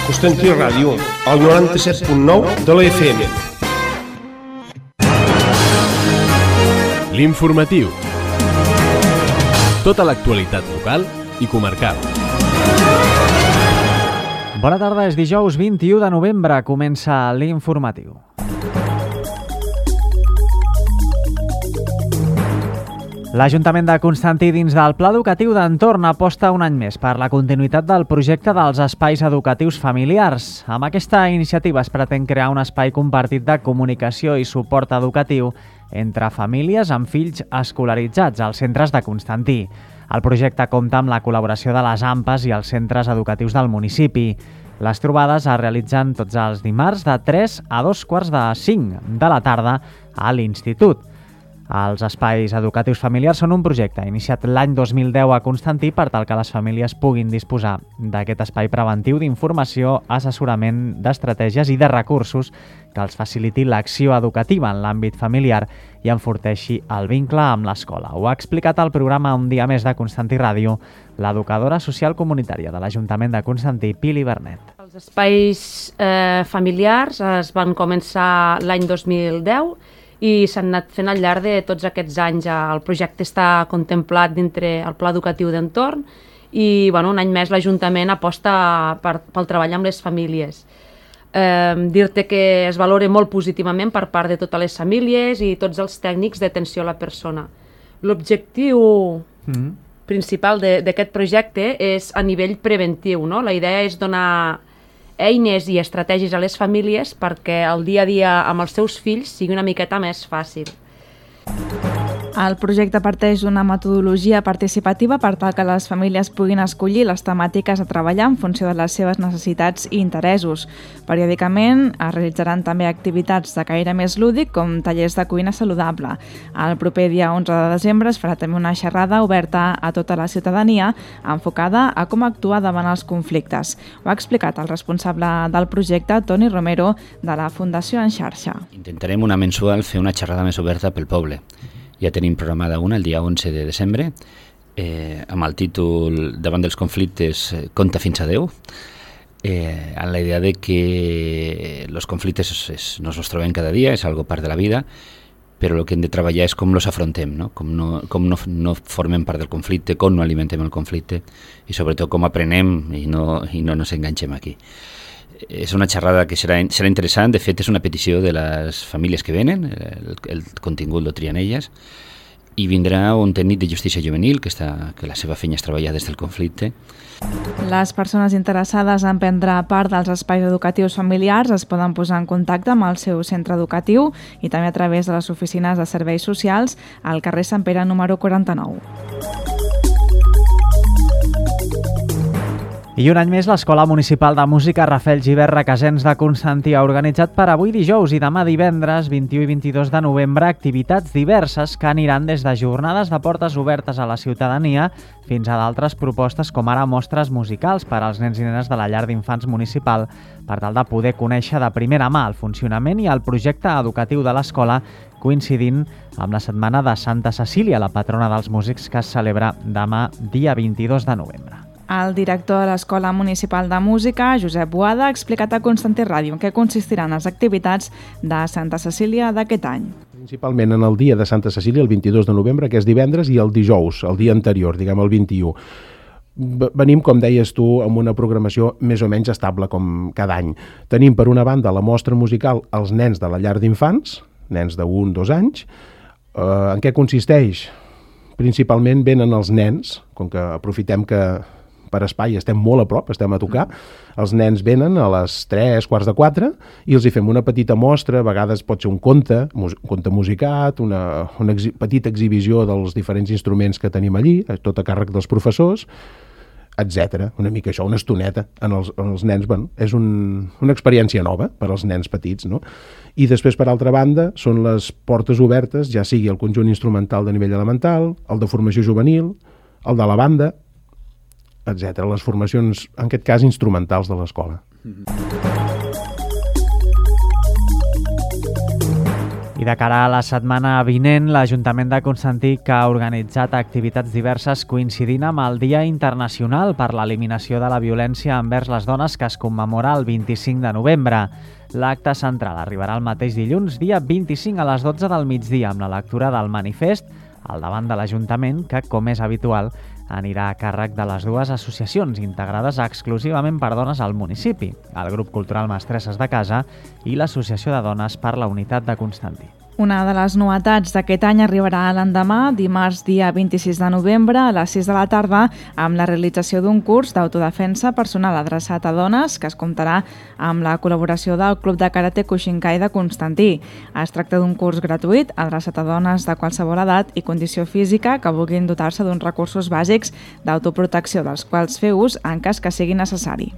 Constantí Ràdio, al 97.9 de la FM. L'informatiu. Tota l'actualitat local i comarcal. Bona tarda, és dijous 21 de novembre, comença l'informatiu. L'Ajuntament de Constantí, dins del Pla Educatiu d'Entorn, aposta un any més per la continuïtat del projecte dels espais educatius familiars. Amb aquesta iniciativa es pretén crear un espai compartit de comunicació i suport educatiu entre famílies amb fills escolaritzats als centres de Constantí. El projecte compta amb la col·laboració de les AMPAs i els centres educatius del municipi. Les trobades es realitzen tots els dimarts de 3 a 2:45 de la tarda a l'Institut. Els espais educatius familiars són un projecte iniciat l'any 2010 a Constantí per tal que les famílies puguin disposar d'aquest espai preventiu d'informació, assessorament, d'estratègies i de recursos que els faciliti l'acció educativa en l'àmbit familiar i enforteixi el vincle amb l'escola. Ho ha explicat al programa Un dia més de Constantí Ràdio l'educadora social comunitària de l'Ajuntament de Constantí, Pili Bernet. Els espais familiars es van començar l'any 2010 i s'han anat fent al llarg de tots aquests anys. El projecte està contemplat dintre el Pla Educatiu d'Entorn i un any més l'Ajuntament aposta pel treball amb les famílies. Dir-te que es valora molt positivament per part de totes les famílies i tots els tècnics d'atenció a la persona. L'objectiu principal d'aquest projecte és a nivell preventiu, no? La idea és donar eines i estratègies a les famílies perquè el dia a dia amb els seus fills sigui una miqueta més fàcil. El projecte parteix d'una metodologia participativa per tal que les famílies puguin escollir les temàtiques a treballar en funció de les seves necessitats i interessos. Periòdicament es realitzaran també activitats de caire més lúdic com tallers de cuina saludable. El proper dia 11 de desembre es farà també una xerrada oberta a tota la ciutadania enfocada a com actuar davant els conflictes. Ho ha explicat el responsable del projecte, Toni Romero, de la Fundació en Xarxa. Intentarem una mensual fer una xerrada més oberta pel poble. Ja tenim programada una el dia 11 de desembre amb el títol Davant dels conflictes, compta fins a 10, amb la idea de que els conflictes nos los trobem cada dia, és algo part de la vida, però el que hem de treballar és com els afrontem, no? Com no formem part del conflicte, com no alimentem el conflicte i sobretot com aprenem i no ens enganxem aquí. És una xerrada que serà interessant, de fet és una petició de les famílies que venen, el contingut lo trien elles, i vindrà un tècnic de justícia juvenil que la seva feina és treballar des del conflicte. Les persones interessades en prendre part dels espais educatius familiars es poden posar en contacte amb el seu centre educatiu i també a través de les oficines de serveis socials al carrer Sant Pere número 49. I un any més l'Escola Municipal de Música Rafael Gibert Requesens de Constantí ha organitzat per avui dijous i demà divendres 21 i 22 de novembre activitats diverses que aniran des de jornades de portes obertes a la ciutadania fins a d'altres propostes com ara mostres musicals per als nens i nenes de la llar d'infants municipal per tal de poder conèixer de primera mà el funcionament i el projecte educatiu de l'escola coincidint amb la setmana de Santa Cecília, la patrona dels músics, que es celebra demà dia 22 de novembre. El director de l'Escola Municipal de Música, Josep Boada, ha explicat a Constantí Ràdio en què consistiran les activitats de Santa Cecília d'aquest any. Principalment en el dia de Santa Cecília, el 22 de novembre, que és divendres, i el dijous, el dia anterior, diguem el 21. Venim, com deies tu, amb una programació més o menys estable com cada any. Tenim, per una banda, la mostra musical als nens de la llar d'infants, nens de 1 o 2 anys. En què consisteix? Principalment venen els nens, com que aprofitem que per espai estem molt a prop, estem a tocar, els nens venen a les 3:15 i els hi fem una petita mostra, a vegades pot ser un conte musicat, una petita exhibició dels diferents instruments que tenim allí, tot a càrrec dels professors, etc. Una mica això, una estoneta en els nens. És una experiència nova per als nens petits, no? I després, per altra banda, són les portes obertes, ja sigui el conjunt instrumental de nivell elemental, el de formació juvenil, el de la banda, etc. Les formacions, en aquest cas, instrumentals de l'escola. I I de cara a la setmana vinent, l'Ajuntament de Constantí que ha organitzat activitats diverses coincidint amb el Dia Internacional per l'Eliminació de la Violència envers les Dones que es commemora el 25 de novembre. L'acte central arribarà el mateix dilluns, dia 25 a les 12 del migdia, amb la lectura del manifest al davant de l'Ajuntament, que, com és habitual, anirà a càrrec de les dues associacions integrades exclusivament per dones al municipi, el Grup Cultural Mestresses de Casa i l'Associació de Dones per la Unitat de Constantí. Una de les novetats d'aquest any arribarà l'endemà, dimarts dia 26 de novembre a les 6 de la tarda, amb la realització d'un curs d'autodefensa personal adreçat a dones que es comptarà amb la col·laboració del Club de Karate Kushinkai de Constantí. Es tracta d'un curs gratuït adreçat a dones de qualsevol edat i condició física que vulguin dotar-se d'uns recursos bàsics d'autoprotecció dels quals fer ús en cas que sigui necessari.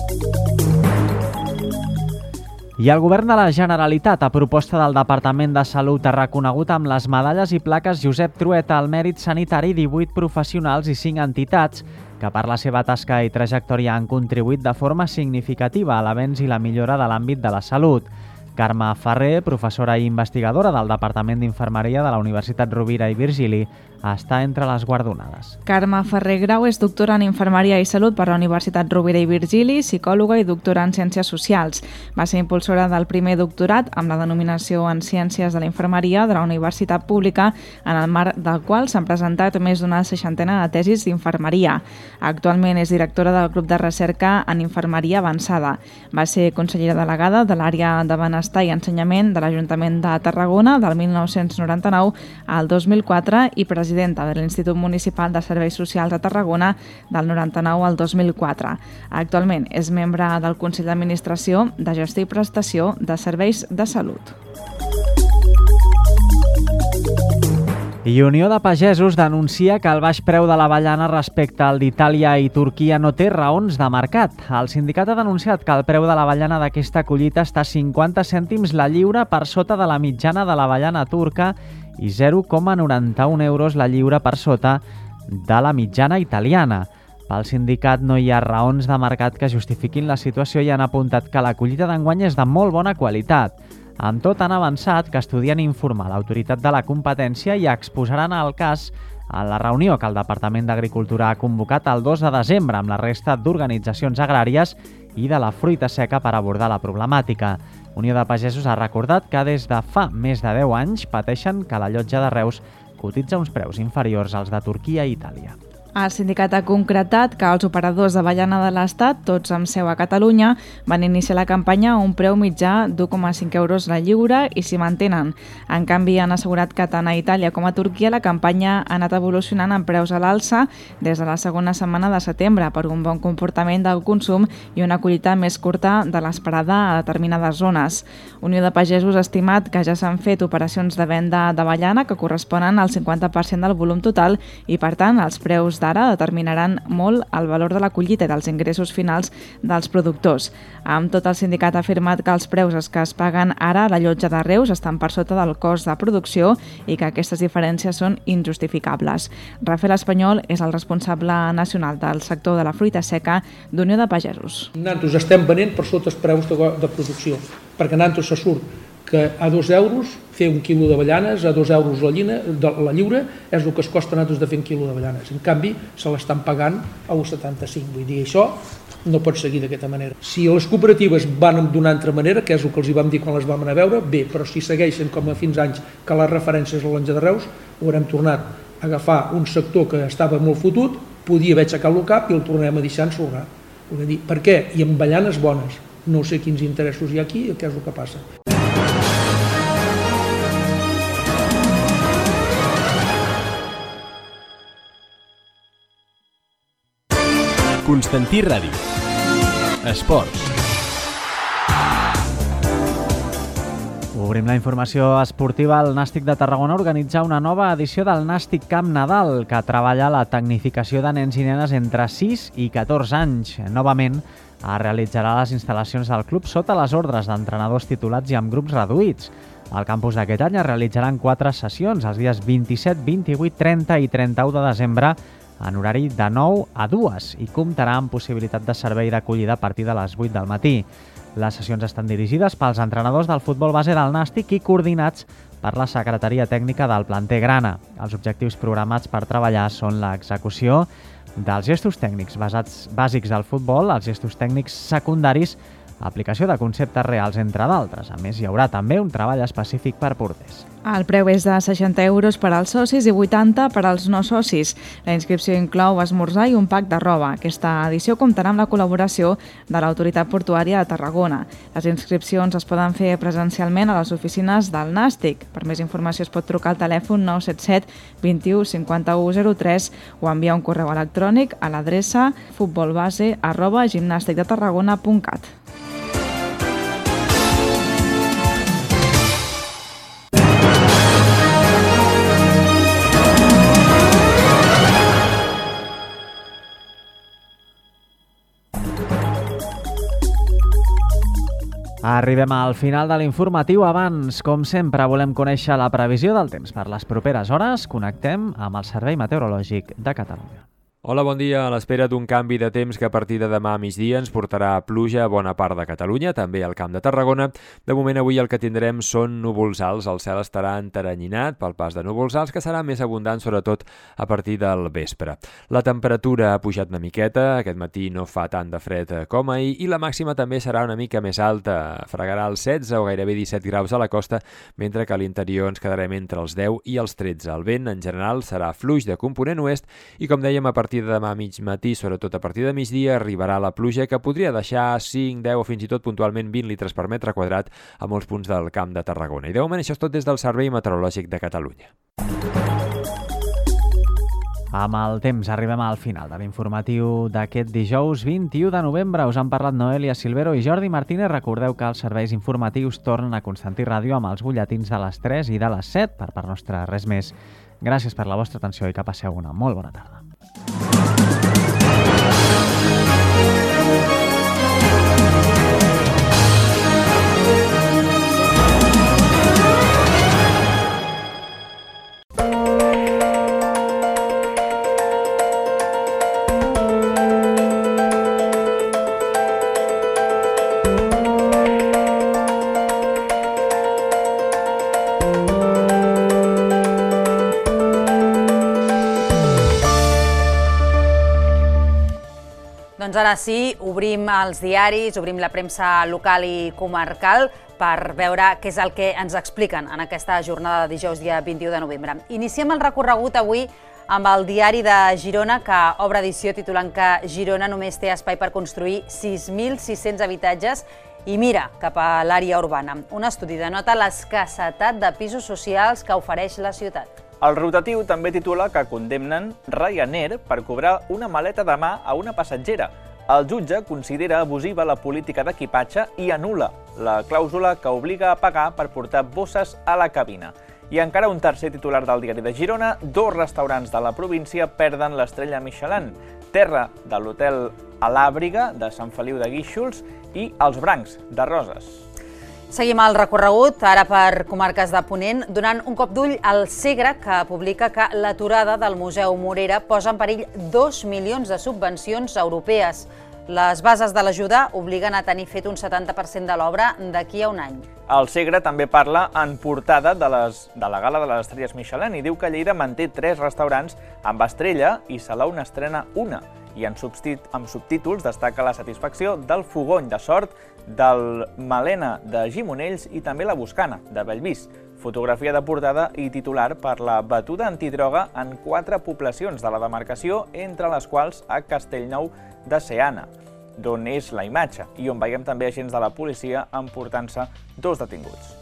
I el Govern de la Generalitat, a proposta del Departament de Salut, ha reconegut amb les medalles i plaques Josep Trueta al mèrit sanitari 18 professionals i 5 entitats que per la seva tasca i trajectòria han contribuït de forma significativa a l'avenç i la millora de l'àmbit de la salut. Carme Ferrer, professora i investigadora del Departament d'Infermeria de la Universitat Rovira i Virgili, està entre les guardonades. Carme Ferrer Grau és doctora en Infermeria i Salut per la Universitat Rovira i Virgili, psicòloga i doctora en Ciències Socials. Va ser impulsora del primer doctorat amb la denominació en Ciències de la Infermeria de la Universitat Pública, en el marc del qual s'han presentat més d'una 60 de tesis d'infermeria. Actualment és directora del grup de recerca en Infermeria Avançada. Va ser consellera delegada de l'àrea de Benestar i Ensenyament de l'Ajuntament de Tarragona del 1999 al 2004 i presidenta de l'Institut Municipal de Serveis Socials de Tarragona del 99 al 2004. Actualment és membre del Consell d'Administració de Gestió i Prestació de Serveis de Salut. I Unió de Pagesos denuncia que el baix preu de l'avellana respecte al d'Itàlia i Turquia no té raons de mercat. El sindicat ha denunciat que el preu de l'avellana d'aquesta collita està 50 cèntims la lliura per sota de la mitjana de l'avellana turca i 0,91 euros la lliura per sota de la mitjana italiana. Pel sindicat no hi ha raons de mercat que justifiquin la situació i han apuntat que la collita d'enguany és de molt bona qualitat. Amb tot, han avançat que estudien informar l'autoritat de la competència i exposaran el cas en la reunió que el Departament d'Agricultura ha convocat el 2 de desembre amb la resta d'organitzacions agràries i de la fruita seca per abordar la problemàtica. Unió de Pagesos ha recordat que des de fa més de 10 anys pateixen que la llotja de Reus cotitza uns preus inferiors als de Turquia i Itàlia. El sindicat ha concretat que els operadors d'avellana de l'Estat, tots amb seu a Catalunya, van iniciar la campanya a un preu mitjà d'1,5 euros la lliura i s'hi mantenen. En canvi, han assegurat que tant a Itàlia com a Turquia la campanya ha anat evolucionant en preus a l'alça des de la segona setmana de setembre per un bon comportament del consum i una collita més curta de l'esperada a determinades zones. Unió de Pagesos ha estimat que ja s'han fet operacions de venda d'avellana que corresponen al 50% del volum total i, per tant, els preus d'ara determinaran molt el valor de la collita i dels ingressos finals dels productors. Amb tot, el sindicat ha afirmat que els preus que es paguen ara a la llotja de Reus estan per sota del cost de producció i que aquestes diferències són injustificables. Rafael Espanyol és el responsable nacional del sector de la fruita seca d'Unió de Pagesos. Nosaltres estem venent per sota els preus de producció, perquè nosaltres se surt que a 2 euros fer un quilo d'avellanes, a 2 euros la lliura, és el que es costa a nosaltres de fer un quilo d'avellanes. En canvi, se l'estan pagant a 1,75. Vull dir, això no pot seguir d'aquesta manera. Si les cooperatives van d'una altra manera, que és el que els vam dir quan les vam anar a veure, bé, però si segueixen com a fins anys que les referències a l'Onja de Reus, haurem tornat a agafar un sector que estava molt fotut, podia haver aixecat el cap i el tornarem a deixar ensorrar. Vull dir, per què? I amb avellanes bones. No sé quins interessos hi ha aquí i què és el que passa. Constantí Ràdio. Esports. Obrim la informació esportiva. El Nàstic de Tarragona organitza una nova edició del Nàstic Camp Nadal que treballa la tecnificació de nens i nenes entre 6 i 14 anys. Novament es realitzarà les instal·lacions del club sota les ordres d'entrenadors titulats i amb grups reduïts. Al campus d'aquest any es realitzaran 4 sessions els dies 27, 28, 30 i 31 de desembre en horari de 9 a 2 i comptarà amb possibilitat de servei d'acollida a partir de les 8 del matí. Les sessions estan dirigides pels entrenadors del futbol base del Nàstic i coordinats per la Secretaria Tècnica del Planter Grana. Els objectius programats per treballar són l'execució dels gestos tècnics bàsics del futbol, els gestos tècnics secundaris, aplicació de conceptes reals, entre d'altres. A més, hi haurà també un treball específic per porters. El preu és de 60 euros per als socis i 80 per als no socis. La inscripció inclou esmorzar i un pack de roba. Aquesta edició comptarà amb la col·laboració de l'Autoritat Portuària de Tarragona. Les inscripcions es poden fer presencialment a les oficines del Nàstic. Per més informació es pot trucar al telèfon 977 21 51 03 o enviar un correu electrònic a l'adreça futbolbase@gimnasticdetarragona.cat. Arribem al final de l'informatiu. Abans, com sempre, volem conèixer la previsió del temps per les properes hores. Connectem amb el Servei Meteorològic de Catalunya. Hola, bon dia. A l'espera d'un canvi de temps que a partir de demà a migdia ens portarà pluja a bona part de Catalunya, també al Camp de Tarragona. De moment avui el que tindrem són núvols alts. El cel estarà enteranyinat pel pas de núvols alts, que serà més abundant sobretot a partir del vespre. La temperatura ha pujat una miqueta, aquest matí no fa tant de fred com ahir, i la màxima també serà una mica més alta. Fregarà els 16 o gairebé 17 graus a la costa, mentre que a l'interior ens quedarem entre els 10 i els 13. El vent, en general, serà fluix de component oest i, com dèiem, a partir de demà a mig matí, sobretot a partir de migdia, arribarà la pluja que podria deixar 5, 10 o fins i tot puntualment 20 litres per metre quadrat a molts punts del Camp de Tarragona. I de moment això és tot des del Servei Meteorològic de Catalunya. Amb el temps arribem al final de l'informatiu d'aquest dijous 21 de novembre. Us han parlat Noelia Silvero i Jordi Martínez. Recordeu que els serveis informatius tornen a Constantí Ràdio amb els butlletins de les 3 i de les 7. Per part nostra, res més. Gràcies per la vostra atenció i que passeu una molt bona tarda. Doncs ara sí, obrim els diaris, obrim la premsa local i comarcal per veure què és el que ens expliquen en aquesta jornada de dijous, dia 21 de novembre. Iniciem el recorregut avui amb el diari de Girona, que obre edició titulant que Girona només té espai per construir 6.600 habitatges i mira cap a l'àrea urbana. Un estudi denota l'escassetat de pisos socials que ofereix la ciutat. El rotatiu també titula que condemnen Ryanair per cobrar una maleta de mà a una passatgera. El jutge considera abusiva la política d'equipatge i anul·la la clàusula que obliga a pagar per portar bosses a la cabina. I encara un tercer titular del diari de Girona, 2 restaurants de la província perden l'estrella Michelin, terra de l'hotel a l'Àbriga de Sant Feliu de Guíxols i els Brancs de Roses. Seguim el recorregut, ara per comarques de Ponent, donant un cop d'ull al Segre, que publica que l'aturada del Museu Morera posa en perill 2 milions de subvencions europees. Les bases de l'ajuda obliguen a tenir fet un 70% de l'obra d'aquí a un any. El Segre també parla en portada de la gala de les estrelles Michelin i diu que Lleida manté 3 restaurants amb estrella i Salou n'estrena una. I amb subtítols destaca la satisfacció del Fogony de Sort, del Malena de Gimonells i també la Boscana de Bellvís. Fotografia de portada i titular per la batuda antidroga en 4 poblacions de la demarcació, entre les quals a Castellnou de Seana, d'on és la imatge i on veiem també agents de la policia emportant-se 2 detinguts.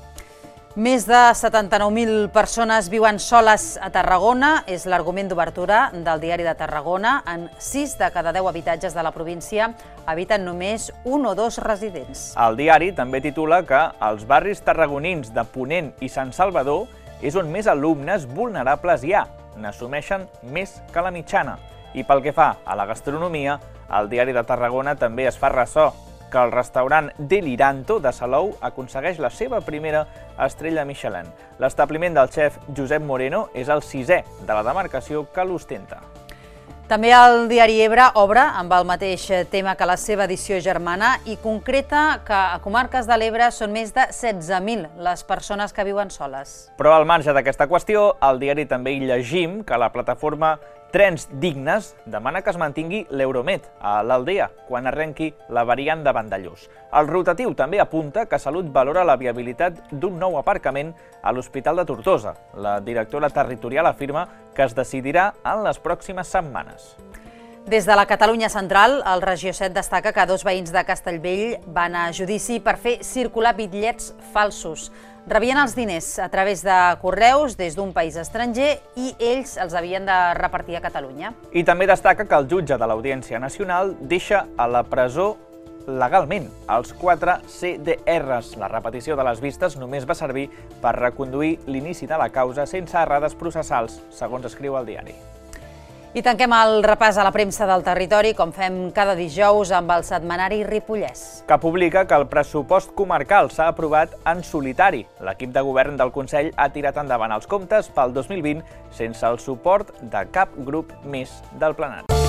Més de 79.000 persones viuen soles a Tarragona, és l'argument d'obertura del diari de Tarragona. En 6 de cada 10 habitatges de la província habiten només 1 o 2 residents. El diari també titula que als barris tarragonins de Ponent i Sant Salvador és on més alumnes vulnerables hi ha, n'assumeixen més que la mitjana. I pel que fa a la gastronomia, el diari de Tarragona també es fa ressò que el restaurant Deliranto de Salou aconsegueix la seva primera estrella Michelin. L'establiment del xef Josep Moreno és el 6è de la demarcació que l'ostenta. També el diari Ebre obre amb el mateix tema que la seva edició germana i concreta que a comarques de l'Ebre són més de 16.000 les persones que viuen soles. Però al marge d'aquesta qüestió, al diari també hi llegim que la plataforma Trens Dignes demana que es mantingui l'Euromed a l'Aldea quan arrenqui la variant de Vandellòs. El rotatiu també apunta que Salut valora la viabilitat d'un nou aparcament a l'Hospital de Tortosa. La directora territorial afirma que es decidirà en les pròximes setmanes. Des de la Catalunya central, el Regió 7 destaca que 2 veïns de Castellvell van a judici per fer circular bitllets falsos. Rebien els diners a través de correus des d'un país estranger i ells els havien de repartir a Catalunya. I també destaca que el jutge de l'Audiència Nacional deixa a la presó legalment els 4 CDRs. La repetició de les vistes només va servir per reconduir l'inici de la causa sense errades processals, segons escriu el diari. I tanquem el repàs a la premsa del territori, com fem cada dijous amb el setmanari Ripollès. Que publica que el pressupost comarcal s'ha aprovat en solitari. L'equip de govern del Consell ha tirat endavant els comptes pel 2020 sense el suport de cap grup més del plenari.